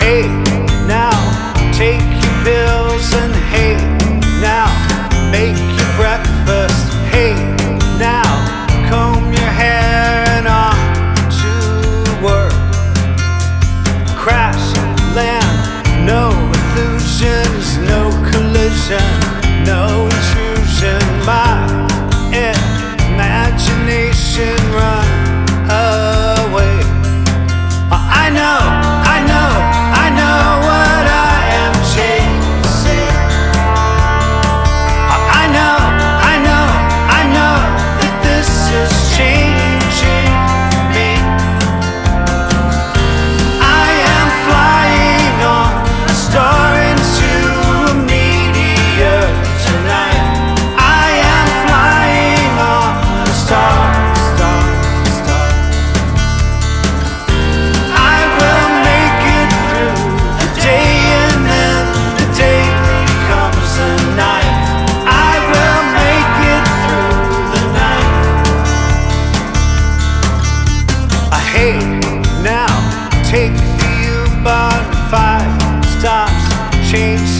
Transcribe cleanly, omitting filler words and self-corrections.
Hey, now take your pills and hey, now make your breakfast. Hey, now comb your hair and on to work. Crash, land, no illusions, no collision, no intrusion. My imagination run away. I know what I am chasing. I know that this is changing me. I am flying on a star into a meteor tonight. I am flying on a star. Hey, now take the U-Bahn 5 stops, change